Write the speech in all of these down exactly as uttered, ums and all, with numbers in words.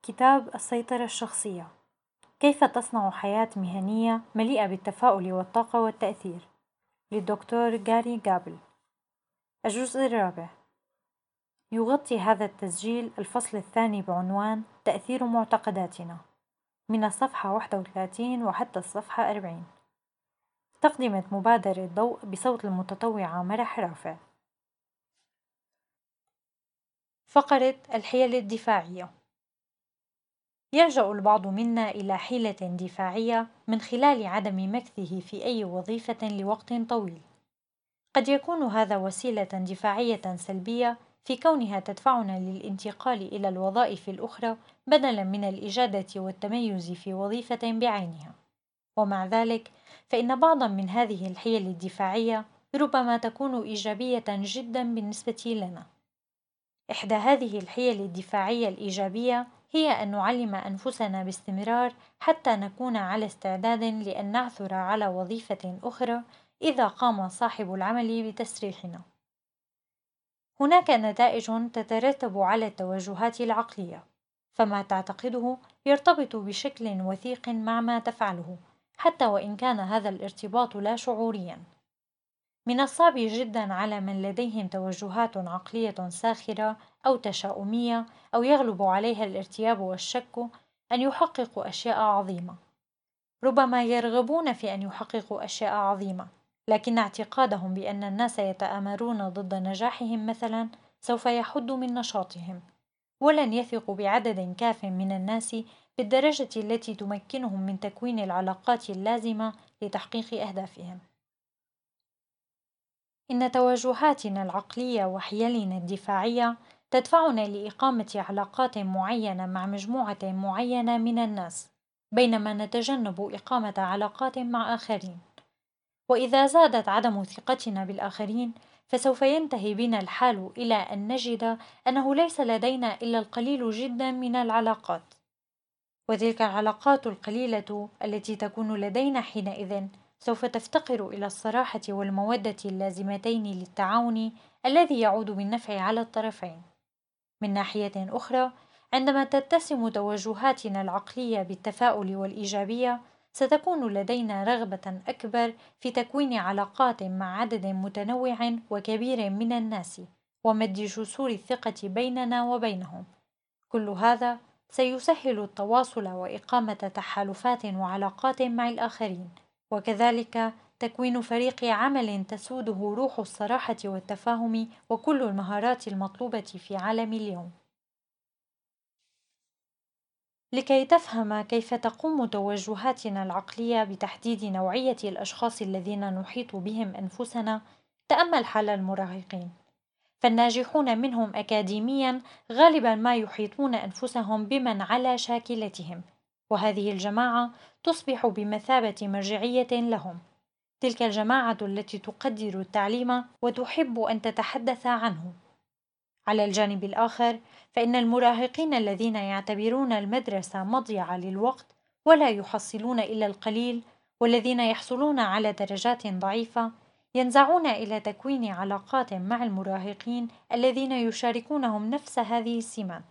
كتاب السيطرة الشخصية: كيف تصنع حياة مهنية مليئة بالتفاؤل والطاقة والتأثير، للدكتور جاري جابل. الجزء الرابع. يغطي هذا التسجيل الفصل الثاني بعنوان تأثير معتقداتنا، من الصفحة واحد وثلاثين وحتى الصفحة أربعين. تقدمت مبادرة ضوء بصوت المتطوعة مرح رافع. فقرة الحيل الدفاعية. يلجأ البعض منا إلى حيلة دفاعية من خلال عدم مكثه في أي وظيفة لوقت طويل. قد يكون هذا وسيلة دفاعية سلبية في كونها تدفعنا للانتقال إلى الوظائف الأخرى بدلاً من الإجادة والتميز في وظيفة بعينها. ومع ذلك، فإن بعضاً من هذه الحيل الدفاعية ربما تكون إيجابية جداً بالنسبة لنا. إحدى هذه الحيل الدفاعية الإيجابية هي أن نعلم أنفسنا باستمرار حتى نكون على استعداد لأن نعثر على وظيفة أخرى إذا قام صاحب العمل بتسريحنا. هناك نتائج تترتب على التوجهات العقلية، فما تعتقده يرتبط بشكل وثيق مع ما تفعله، حتى وإن كان هذا الارتباط لا شعوريا. من الصعب جدا على من لديهم توجهات عقلية ساخرة أو تشاؤمية أو يغلب عليها الارتياب والشك أن يحققوا أشياء عظيمة. ربما يرغبون في أن يحققوا أشياء عظيمة، لكن اعتقادهم بأن الناس يتآمرون ضد نجاحهم مثلا سوف يحد من نشاطهم، ولن يثقوا بعدد كاف من الناس بالدرجة التي تمكنهم من تكوين العلاقات اللازمة لتحقيق أهدافهم. إن توجهاتنا العقلية وحيلنا الدفاعية تدفعنا لإقامة علاقات معينة مع مجموعة معينة من الناس، بينما نتجنب إقامة علاقات مع آخرين. وإذا زادت عدم ثقتنا بالآخرين، فسوف ينتهي بنا الحال إلى أن نجد أنه ليس لدينا إلا القليل جدا من العلاقات، وتلك العلاقات القليلة التي تكون لدينا حينئذ سوف تفتقر إلى الصراحة والمودة اللازمتين للتعاون الذي يعود بالنفع على الطرفين. من ناحية أخرى، عندما تتسم توجهاتنا العقلية بالتفاؤل والإيجابية، ستكون لدينا رغبة أكبر في تكوين علاقات مع عدد متنوع وكبير من الناس، ومد جسور الثقة بيننا وبينهم. كل هذا سيسهل التواصل وإقامة تحالفات وعلاقات مع الآخرين، وكذلك تكوين فريق عمل تسوده روح الصراحة والتفاهم وكل المهارات المطلوبة في عالم اليوم. لكي تفهم كيف تقوم توجهاتنا العقلية بتحديد نوعية الأشخاص الذين نحيط بهم أنفسنا، تأمل حال المراهقين. فالناجحون منهم أكاديميا غالبا ما يحيطون أنفسهم بمن على شاكلتهم، وهذه الجماعة تصبح بمثابة مرجعية لهم. تلك الجماعة التي تقدر التعليم وتحب أن تتحدث عنه. على الجانب الآخر، فإن المراهقين الذين يعتبرون المدرسة مضيعة للوقت ولا يحصلون إلا القليل، والذين يحصلون على درجات ضعيفة، ينزعون إلى تكوين علاقات مع المراهقين الذين يشاركونهم نفس هذه السمات.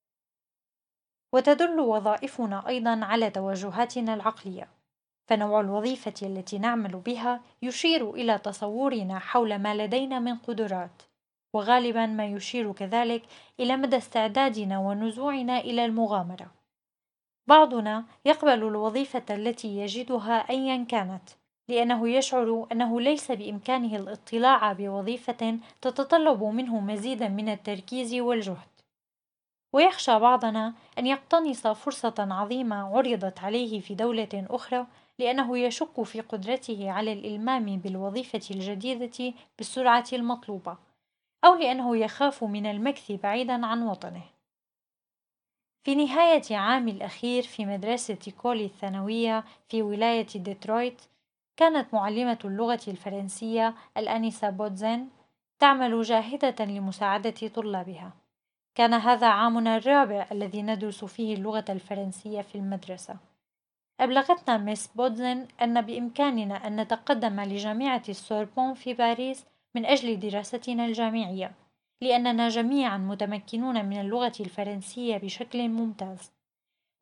وتدل وظائفنا أيضا على توجهاتنا العقلية، فنوع الوظيفة التي نعمل بها يشير إلى تصورنا حول ما لدينا من قدرات، وغالبا ما يشير كذلك إلى مدى استعدادنا ونزوعنا إلى المغامرة. بعضنا يقبل الوظيفة التي يجدها أيا كانت، لأنه يشعر أنه ليس بإمكانه الاطلاع بوظيفة تتطلب منه مزيدا من التركيز والجهد. ويخشى بعضنا أن يقتنص فرصة عظيمة عرضت عليه في دولة أخرى، لأنه يشك في قدرته على الإلمام بالوظيفة الجديدة بالسرعة المطلوبة، أو لأنه يخاف من المكث بعيدا عن وطنه. في نهاية عام الأخير في مدرسة كولي الثانوية في ولاية ديترويت، كانت معلمة اللغة الفرنسية الآنسة بودزين تعمل جاهدة لمساعدة طلابها. كان هذا عامنا الرابع الذي ندرس فيه اللغة الفرنسية في المدرسة. أبلغتنا ميس بودزين أن بإمكاننا أن نتقدم لجامعة السوربون في باريس من أجل دراستنا الجامعية، لأننا جميعا متمكنون من اللغة الفرنسية بشكل ممتاز.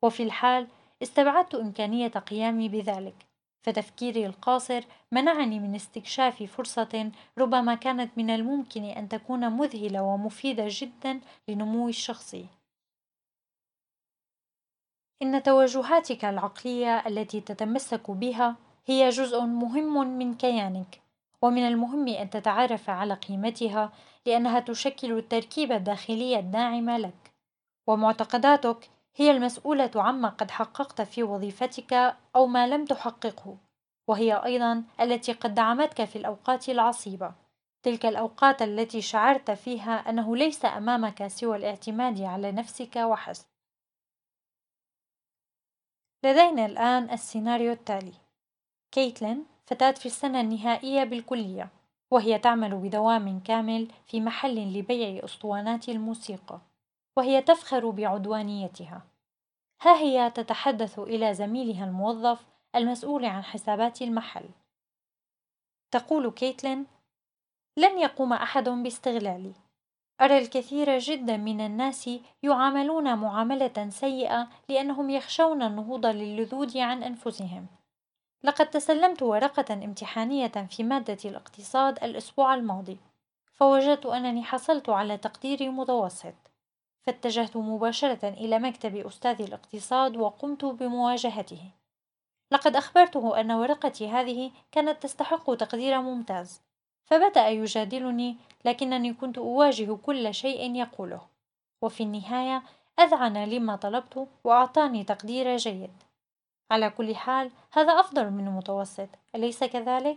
وفي الحال استبعدت إمكانية قيامي بذلك، فتفكيري القاصر منعني من استكشاف فرصة ربما كانت من الممكن أن تكون مذهلة ومفيدة جدا لنموي الشخصي. إن توجهاتك العقلية التي تتمسك بها هي جزء مهم من كيانك، ومن المهم أن تتعرف على قيمتها لأنها تشكل التركيبة الداخلية الداعمة لك، ومعتقداتك هي المسؤولة عما قد حققت في وظيفتك أو ما لم تحققه، وهي أيضا التي قد دعمتك في الأوقات العصيبة، تلك الأوقات التي شعرت فيها أنه ليس أمامك سوى الاعتماد على نفسك وحسب. لدينا الآن السيناريو التالي: كيتلين فتاة في السنة النهائية بالكلية، وهي تعمل بدوام كامل في محل لبيع أسطوانات الموسيقى، وهي تفخر بعدوانيتها. ها هي تتحدث إلى زميلها الموظف المسؤول عن حسابات المحل. تقول كيتلين: لن يقوم أحد باستغلالي. أرى الكثير جدا من الناس يعاملون معاملة سيئة لأنهم يخشون النهوض للذود عن أنفسهم. لقد تسلمت ورقة امتحانية في مادة الاقتصاد الأسبوع الماضي، فوجدت أنني حصلت على تقدير متوسط، فاتجهت مباشرة إلى مكتب أستاذ الاقتصاد وقمت بمواجهته. لقد أخبرته أن ورقتي هذه كانت تستحق تقدير ممتاز، فبدأ يجادلني، لكنني كنت أواجه كل شيء يقوله، وفي النهاية أذعن لما طلبت وأعطاني تقدير جيد. على كل حال هذا أفضل من المتوسط، أليس كذلك؟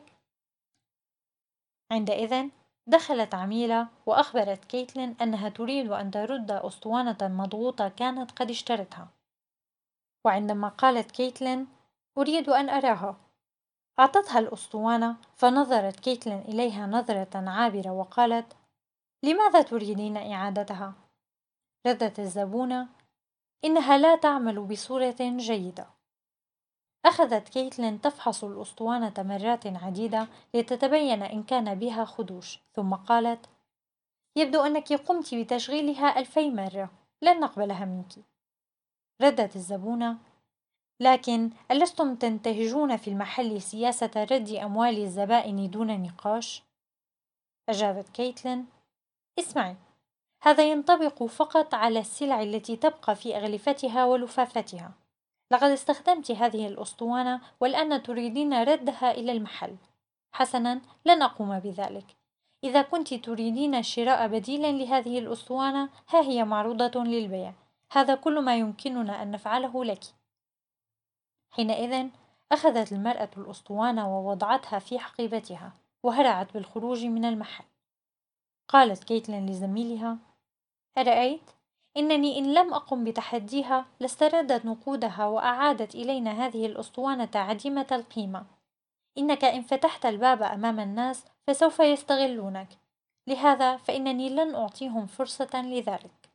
عندئذ دخلت عميلة وأخبرت كيتلين أنها تريد أن ترد أسطوانة مضغوطة كانت قد اشترتها، وعندما قالت كيتلين: أريد أن أراها، أعطتها الأسطوانة، فنظرت كيتلين إليها نظرة عابرة وقالت: لماذا تريدين إعادتها؟ ردت الزبونة: إنها لا تعمل بصورة جيدة. أخذت كيتلين تفحص الأسطوانة مرات عديدة لتتبين إن كان بها خدوش، ثم قالت: يبدو أنك قمت بتشغيلها ألفي مرة، لن نقبلها منك. ردت الزبونة: لكن ألستم تنتهجون في المحل سياسة رد أموال الزبائن دون نقاش؟ أجابت كيتلين: اسمعي، هذا ينطبق فقط على السلع التي تبقى في أغلفتها ولفافتها. لقد استخدمت هذه الأسطوانة والآن تريدين ردها إلى المحل. حسنا، لن أقوم بذلك. إذا كنت تريدين شراء بديل لهذه الأسطوانة، ها هي معروضة للبيع. هذا كل ما يمكننا أن نفعله لك. حينئذ أخذت المرأة الأسطوانة ووضعتها في حقيبتها وهرعت بالخروج من المحل. قالت كيتلين لزميلها: أرأيت؟ إنني إن لم أقم بتحديها لاستردت نقودها وأعادت إلينا هذه الأسطوانة عديمة القيمة. إنك إن فتحت الباب أمام الناس فسوف يستغلونك، لهذا فإنني لن أعطيهم فرصة لذلك.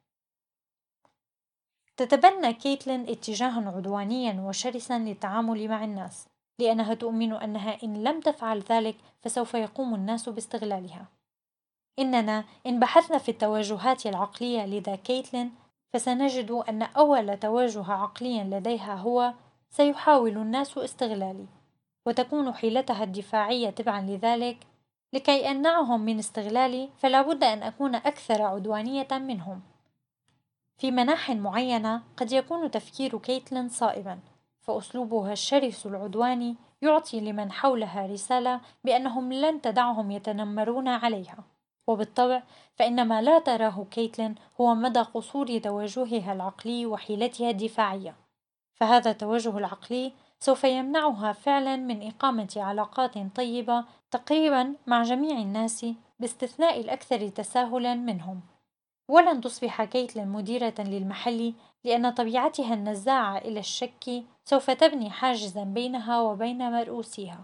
تتبنى كيتلين اتجاها عدوانيا وشرسا للتعامل مع الناس، لأنها تؤمن أنها إن لم تفعل ذلك فسوف يقوم الناس باستغلالها. إننا إن بحثنا في التوجهات العقلية لدى كيتلين فسنجد أن أول توجه عقلي لديها هو: سيحاول الناس استغلالي، وتكون حيلتها الدفاعية تبعا لذلك: لكي أمنعهم من استغلالي فلا بد أن أكون أكثر عدوانية منهم. في مناح معينة قد يكون تفكير كيتلين صائبا، فأسلوبها الشرس العدواني يعطي لمن حولها رسالة بأنهم لن تدعهم يتنمرون عليها، وبالطبع فإن ما لا تراه كيتلين هو مدى قصور توجهها العقلي وحيلتها الدفاعية، فهذا التوجه العقلي سوف يمنعها فعلا من إقامة علاقات طيبة تقريبا مع جميع الناس باستثناء الأكثر تساهلا منهم. ولن تصبح كيتلين مديرة للمحل، لأن طبيعتها النزاعة إلى الشك سوف تبني حاجزا بينها وبين مرؤوسيها.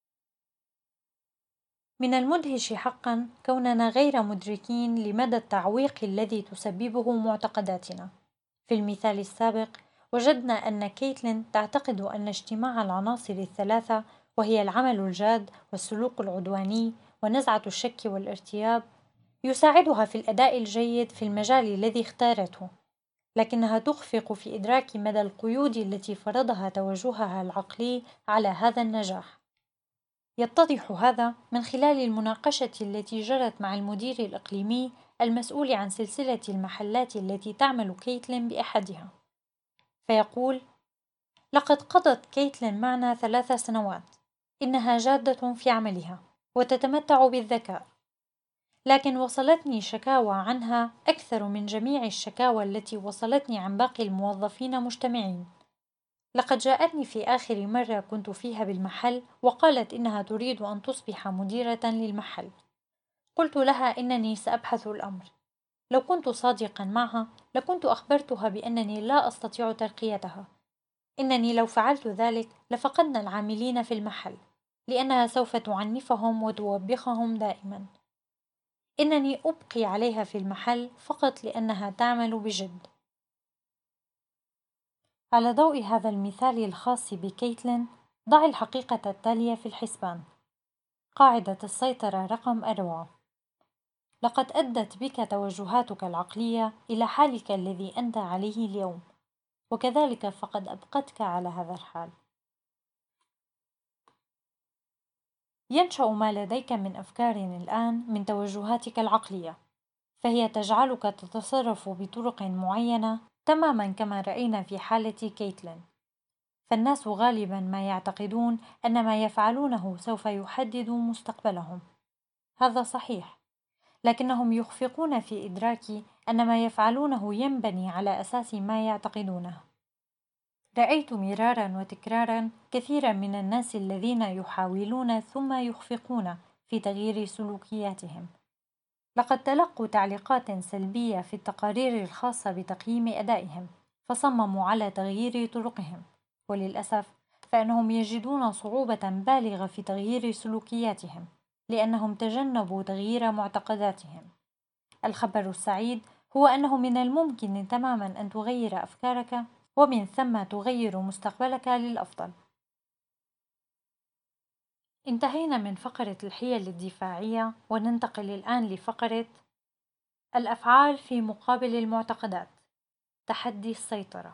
من المدهش حقا كوننا غير مدركين لمدى التعويق الذي تسببه معتقداتنا. في المثال السابق وجدنا أن كيتلين تعتقد أن اجتماع العناصر الثلاثة، وهي العمل الجاد والسلوك العدواني ونزعة الشك والارتياب، يساعدها في الأداء الجيد في المجال الذي اختارته، لكنها تخفق في إدراك مدى القيود التي فرضها توجهها العقلي على هذا النجاح. يتضح هذا من خلال المناقشة التي جرت مع المدير الإقليمي المسؤول عن سلسلة المحلات التي تعمل كيتلين بأحدها، فيقول: لقد قضت كيتلين معنا ثلاث سنوات، إنها جادة في عملها وتتمتع بالذكاء، لكن وصلتني شكاوى عنها أكثر من جميع الشكاوى التي وصلتني عن باقي الموظفين مجتمعين. لقد جاءتني في آخر مرة كنت فيها بالمحل وقالت إنها تريد أن تصبح مديرة للمحل. قلت لها إنني سأبحث الأمر. لو كنت صادقا معها لكنت أخبرتها بأنني لا أستطيع ترقيتها، إنني لو فعلت ذلك لفقدنا العاملين في المحل، لأنها سوف تعنفهم وتوبخهم دائما. إنني أبقي عليها في المحل فقط لأنها تعمل بجد. على ضوء هذا المثال الخاص بكيتلين، ضع الحقيقة التالية في الحسبان. قاعدة السيطرة رقم أربعة: لقد أدت بك توجهاتك العقلية إلى حالك الذي أنت عليه اليوم، وكذلك فقد أبقتك على هذا الحال. ينشأ ما لديك من أفكار الآن من توجهاتك العقلية، فهي تجعلك تتصرف بطرق معينة تماما كما رأينا في حالة كيتلين. فالناس غالبا ما يعتقدون أن ما يفعلونه سوف يحدد مستقبلهم. هذا صحيح، لكنهم يخفقون في إدراك أن ما يفعلونه ينبني على أساس ما يعتقدونه. رأيت مرارا وتكرارا كثيرا من الناس الذين يحاولون ثم يخفقون في تغيير سلوكياتهم. لقد تلقوا تعليقات سلبية في التقارير الخاصة بتقييم أدائهم، فصمموا على تغيير طرقهم، وللأسف فإنهم يجدون صعوبة بالغة في تغيير سلوكياتهم لأنهم تجنبوا تغيير معتقداتهم. الخبر السعيد هو أنه من الممكن تماما أن تغير أفكارك، ومن ثم تغير مستقبلك للأفضل. انتهينا من فقرة الحيل الدفاعية، وننتقل الآن لفقرة الأفعال في مقابل المعتقدات. تحدي السيطرة.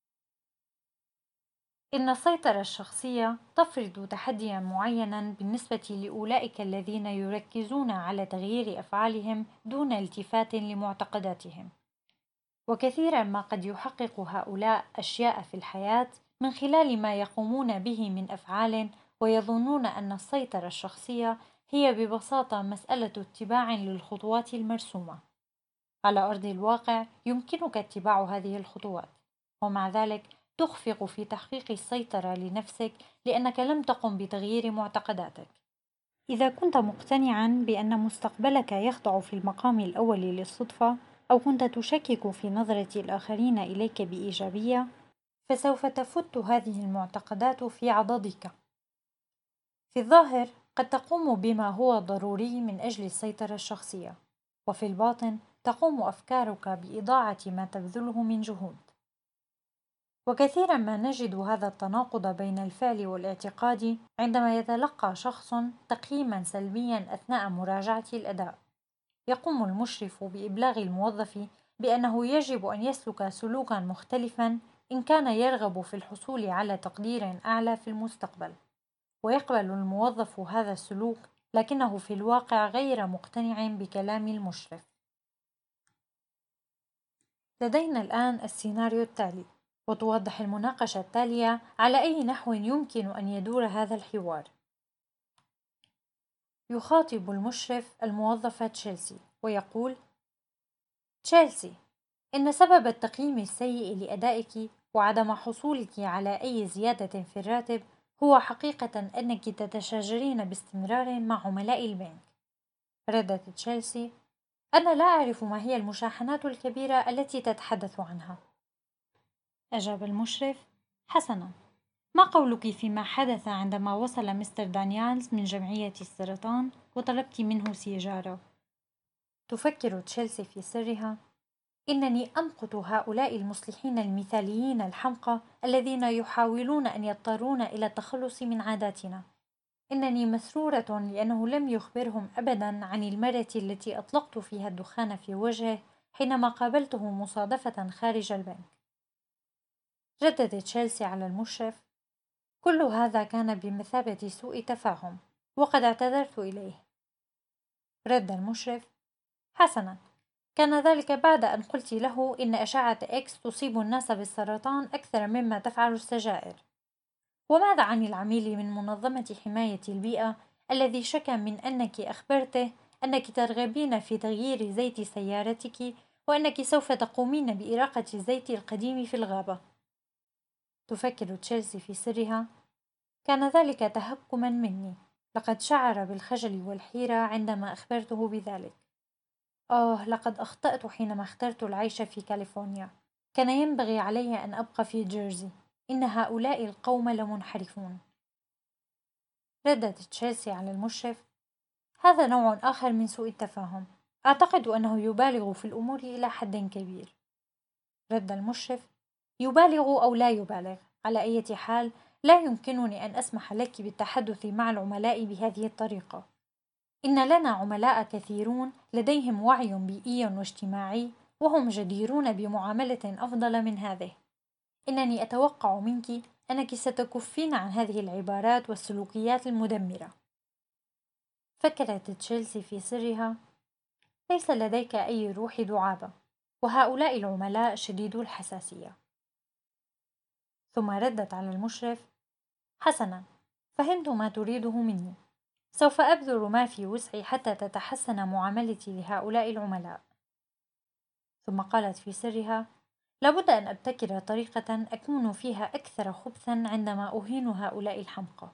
إن السيطرة الشخصية تفرض تحديا معينا بالنسبة لأولئك الذين يركزون على تغيير أفعالهم دون التفات لمعتقداتهم. وكثيرا ما قد يحقق هؤلاء أشياء في الحياة من خلال ما يقومون به من أفعال، ويظنون أن السيطرة الشخصية هي ببساطة مسألة اتباع للخطوات المرسومة. على أرض الواقع يمكنك اتباع هذه الخطوات، ومع ذلك تخفق في تحقيق السيطرة لنفسك لأنك لم تقم بتغيير معتقداتك. إذا كنت مقتنعا بأن مستقبلك يخضع في المقام الأول للصدفة، أو كنت تشكك في نظرة الآخرين إليك بإيجابية، فسوف تفت هذه المعتقدات في عضدك. في الظاهر قد تقوم بما هو ضروري من أجل السيطرة الشخصية، وفي الباطن تقوم أفكارك بإضاعة ما تبذله من جهود. وكثيرا ما نجد هذا التناقض بين الفعل والاعتقاد عندما يتلقى شخص تقييما سلبيا أثناء مراجعة الأداء. يقوم المشرف بإبلاغ الموظف بأنه يجب أن يسلك سلوكا مختلفا إن كان يرغب في الحصول على تقدير أعلى في المستقبل، ويقبل الموظف هذا السلوك، لكنه في الواقع غير مقتنع بكلام المشرف. لدينا الآن السيناريو التالي، وتوضح المناقشة التالية على أي نحو يمكن أن يدور هذا الحوار. يخاطب المشرف الموظفة تشيلسي ويقول: تشيلسي، إن سبب التقييم السيء لأدائك وعدم حصولك على أي زيادة في الراتب هو حقيقة أنك تتشاجرين باستمرار مع عملاء البنك. ردت تشيلسي: أنا لا أعرف ما هي المشاحنات الكبيرة التي تتحدث عنها. أجاب المشرف: حسنا، ما قولك فيما حدث عندما وصل مستر دانيالز من جمعية السرطان وطلبت منه سيجارة؟ تفكر تشيلسي في سرها: إنني أمقت هؤلاء المصلحين المثاليين الحمقى الذين يحاولون أن يضطرون إلى التخلص من عاداتنا. إنني مسرورة لأنه لم يخبرهم أبدا عن المرة التي أطلقت فيها الدخان في وجهه حينما قابلته مصادفة خارج البنك. ردد تشيلسي على المشرف: كل هذا كان بمثابة سوء تفاهم، وقد اعتذرت إليه. رد المشرف: حسنا، كان ذلك بعد أن قلت له إن أشعة إكس تصيب الناس بالسرطان أكثر مما تفعل السجائر. وماذا عن العميل من منظمة حماية البيئة الذي شكى من أنك أخبرته أنك ترغبين في تغيير زيت سيارتك وأنك سوف تقومين بإراقة الزيت القديم في الغابة؟ تفكر تشيلسي في سرها: كان ذلك تهكما مني، لقد شعر بالخجل والحيرة عندما أخبرته بذلك. آه، لقد أخطأت حينما اخترت العيش في كاليفورنيا، كان ينبغي علي أن أبقى في جيرسي، إن هؤلاء القوم لمنحرفون. ردت تشيلسي على المشرف: هذا نوع آخر من سوء التفاهم، أعتقد أنه يبالغ في الأمور إلى حد كبير. رد المشرف: يبالغ أو لا يبالغ، على أي حال لا يمكنني أن أسمح لك بالتحدث مع العملاء بهذه الطريقة. إن لنا عملاء كثيرون لديهم وعي بيئي واجتماعي، وهم جديرون بمعاملة أفضل من هذه. إنني أتوقع منك أنك ستكفين عن هذه العبارات والسلوكيات المدمرة. فكرت تشيلسي في سرها: ليس لديك أي روح دعابة، وهؤلاء العملاء شديدو الحساسية. ثم ردت على المشرف: حسنا، فهمت ما تريده مني، سوف أبذل ما في وسعي حتى تتحسن معاملتي لهؤلاء العملاء. ثم قالت في سرها: لابد أن أبتكر طريقة أكون فيها أكثر خبثا عندما أهين هؤلاء الحمقى.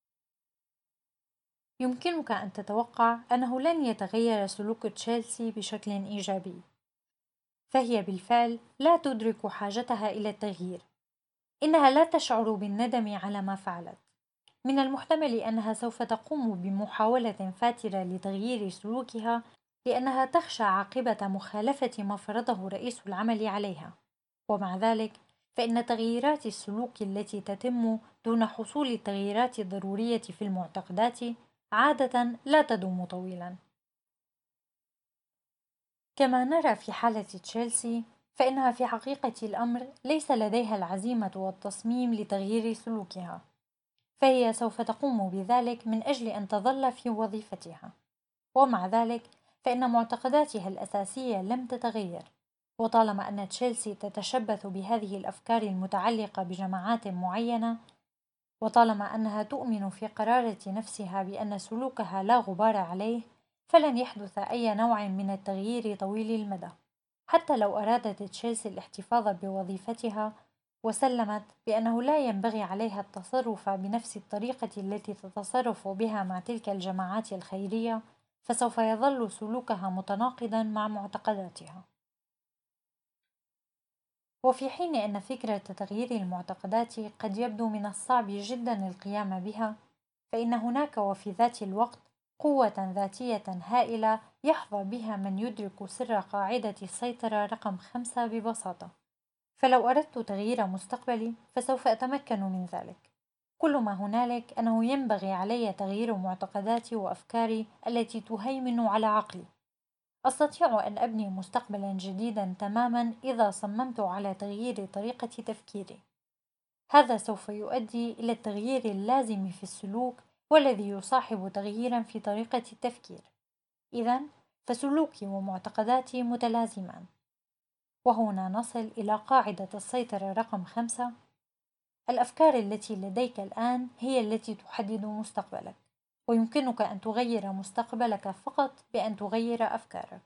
يمكنك أن تتوقع أنه لن يتغير سلوك تشيلسي بشكل إيجابي، فهي بالفعل لا تدرك حاجتها إلى التغيير. إنها لا تشعر بالندم على ما فعلت. من المحتمل أنها سوف تقوم بمحاولة فاترة لتغيير سلوكها، لأنها تخشى عاقبة مخالفة ما فرضه رئيس العمل عليها. ومع ذلك فإن تغييرات السلوك التي تتم دون حصول التغييرات الضرورية في المعتقدات عادة لا تدوم طويلا. كما نرى في حالة تشيلسي، فإنها في حقيقة الأمر ليس لديها العزيمة والتصميم لتغيير سلوكها، فهي سوف تقوم بذلك من أجل أن تظل في وظيفتها. ومع ذلك فإن معتقداتها الأساسية لم تتغير. وطالما أن تشيلسي تتشبث بهذه الأفكار المتعلقة بجماعات معينة، وطالما أنها تؤمن في قرارة نفسها بأن سلوكها لا غبار عليه، فلن يحدث أي نوع من التغيير طويل المدى. حتى لو أرادت تشيلسي الاحتفاظ بوظيفتها وسلمت بأنه لا ينبغي عليها التصرف بنفس الطريقة التي تتصرف بها مع تلك الجماعات الخيرية، فسوف يظل سلوكها متناقضا مع معتقداتها. وفي حين أن فكرة تغيير المعتقدات قد يبدو من الصعب جدا القيام بها، فإن هناك وفي ذات الوقت قوة ذاتية هائلة يحظى بها من يدرك سر قاعدة السيطرة رقم خمسة ببساطة. فلو أردت تغيير مستقبلي فسوف أتمكن من ذلك. كل ما هنالك أنه ينبغي علي تغيير معتقداتي وأفكاري التي تهيمن على عقلي. أستطيع أن أبني مستقبلا جديدا تماما إذا صممت على تغيير طريقة تفكيري. هذا سوف يؤدي إلى التغيير اللازم في السلوك، والذي يصاحب تغييرا في طريقة التفكير. إذن فسلوكي ومعتقداتي متلازمان. وهنا نصل إلى قاعدة السيطرة رقم خمسة: الأفكار التي لديك الآن هي التي تحدد مستقبلك، ويمكنك أن تغير مستقبلك فقط بأن تغير أفكارك.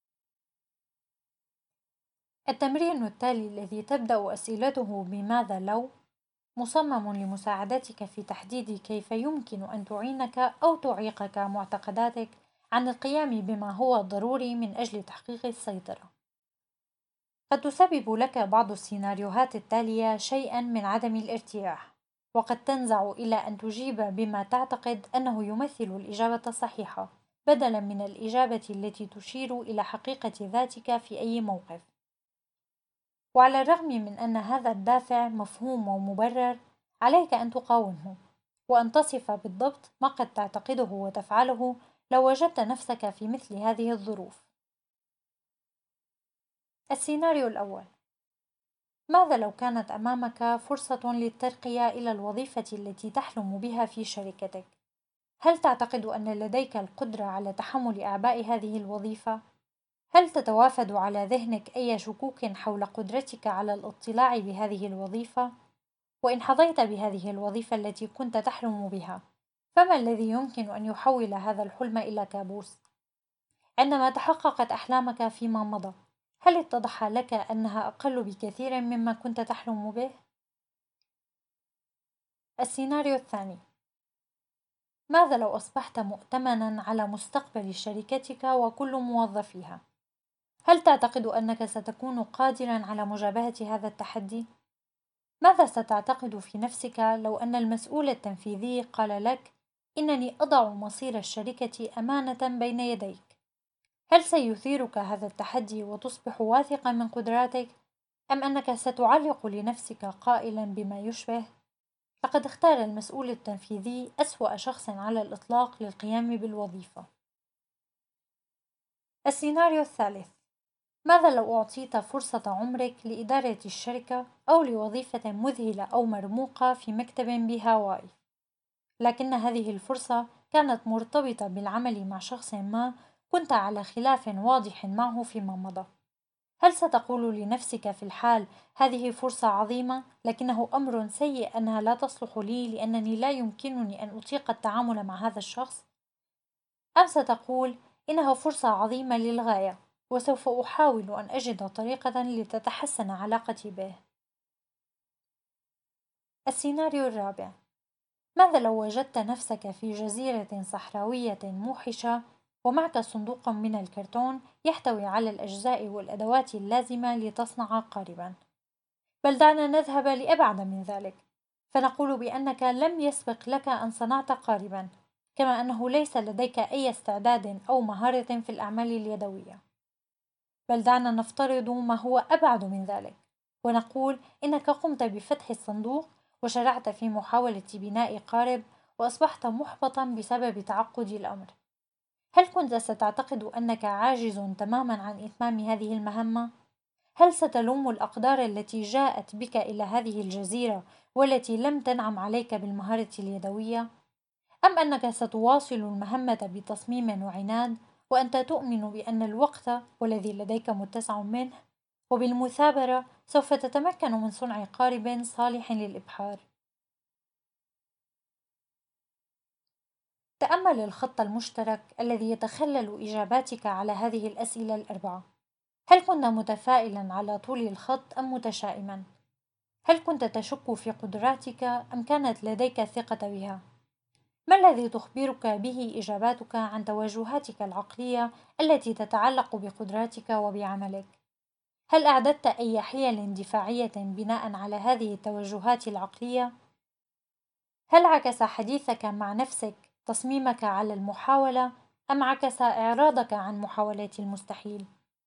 التمرين التالي الذي تبدأ أسئلته بماذا لو مصمم لمساعدتك في تحديد كيف يمكن أن تعينك أو تعيقك معتقداتك عن القيام بما هو ضروري من أجل تحقيق السيطرة. قد تسبب لك بعض السيناريوهات التالية شيئا من عدم الارتياح، وقد تنزع إلى أن تجيب بما تعتقد أنه يمثل الإجابة الصحيحة، بدلا من الإجابة التي تشير إلى حقيقة ذاتك في أي موقف. وعلى الرغم من أن هذا الدافع مفهوم ومبرر، عليك أن تقاومه، وأن تصف بالضبط ما قد تعتقده وتفعله لو وجدت نفسك في مثل هذه الظروف. السيناريو الأول: ماذا لو كانت أمامك فرصة للترقية إلى الوظيفة التي تحلم بها في شركتك؟ هل تعتقد أن لديك القدرة على تحمل أعباء هذه الوظيفة؟ هل تتوافد على ذهنك أي شكوك حول قدرتك على الاطلاع بهذه الوظيفة؟ وإن حظيت بهذه الوظيفة التي كنت تحلم بها، فما الذي يمكن أن يحول هذا الحلم إلى كابوس؟ عندما تحققت أحلامك فيما مضى، هل اتضح لك أنها أقل بكثير مما كنت تحلم به؟ السيناريو الثاني: ماذا لو أصبحت مؤتمنًا على مستقبل شركتك وكل موظفيها؟ هل تعتقد أنك ستكون قادرًا على مجابهة هذا التحدي؟ ماذا ستعتقد في نفسك لو أن المسؤول التنفيذي قال لك: إنني أضع مصير الشركة أمانة بين يديك؟ هل سيثيرك هذا التحدي وتصبح واثقا من قدراتك، أم أنك ستعلق لنفسك قائلا بما يشبه: لقد اختار المسؤول التنفيذي أسوأ شخص على الإطلاق للقيام بالوظيفة؟ السيناريو الثالث: ماذا لو أعطيت فرصة عمرك لإدارة الشركة أو لوظيفة مذهلة أو مرموقة في مكتب بهاواي، لكن هذه الفرصة كانت مرتبطة بالعمل مع شخص ما كنت على خلاف واضح معه فيما مضى؟ هل ستقول لنفسك في الحال: هذه فرصة عظيمة، لكنه أمر سيء أنها لا تصلح لي لأنني لا يمكنني أن أطيق التعامل مع هذا الشخص؟ أم ستقول: إنها فرصة عظيمة للغاية، وسوف أحاول أن أجد طريقة لتتحسن علاقتي به؟ السيناريو الرابع: ماذا لو وجدت نفسك في جزيرة صحراوية موحشة ومعك صندوق من الكرتون يحتوي على الأجزاء والأدوات اللازمة لتصنع قاربًا؟ بل دعنا نذهب لأبعد من ذلك، فنقول بأنك لم يسبق لك أن صنعت قاربًا، كما أنه ليس لديك أي استعداد أو مهارة في الأعمال اليدوية. بل دعنا نفترض ما هو أبعد من ذلك، ونقول إنك قمت بفتح الصندوق وشرعت في محاولة بناء قارب، وأصبحت محبطًا بسبب تعقد الأمر. هل كنت ستعتقد أنك عاجز تمامًا عن إتمام هذه المهمة؟ هل ستلوم الأقدار التي جاءت بك إلى هذه الجزيرة والتي لم تنعم عليك بالمهارة اليدوية؟ أم أنك ستواصل المهمة بتصميم وعناد، وأنت تؤمن بأن الوقت والذي لديك متسع منه، وبالمثابرة سوف تتمكن من صنع قارب صالح للإبحار؟ تأمل الخط المشترك الذي يتخلل إجاباتك على هذه الأسئلة الأربعة. هل كنت متفائلا على طول الخط أم متشائما؟ هل كنت تشك في قدراتك أم كانت لديك ثقة بها؟ ما الذي تخبرك به إجاباتك عن توجهاتك العقلية التي تتعلق بقدراتك وبعملك؟ هل أعددت أي حيل دفاعية بناء على هذه التوجهات العقلية؟ هل عكس حديثك مع نفسك تصميمك على المحاولة، أم عكس إعراضك عن محاولات المستحيل؟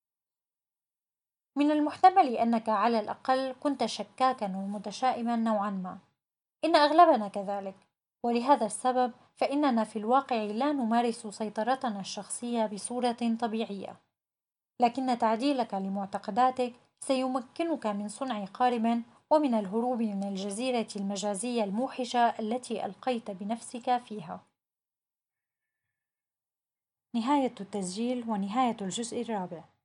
من المحتمل أنك على الأقل كنت شكاكا ومتشائما نوعا ما. إن أغلبنا كذلك، ولهذا السبب فإننا في الواقع لا نمارس سيطرتنا الشخصية بصورة طبيعية، لكن تعديلك لمعتقداتك سيمكنك من صنع قارب ومن الهروب من الجزيرة المجازية الموحشة التي ألقيت بنفسك فيها. نهاية التسجيل ونهاية الجزء الرابع.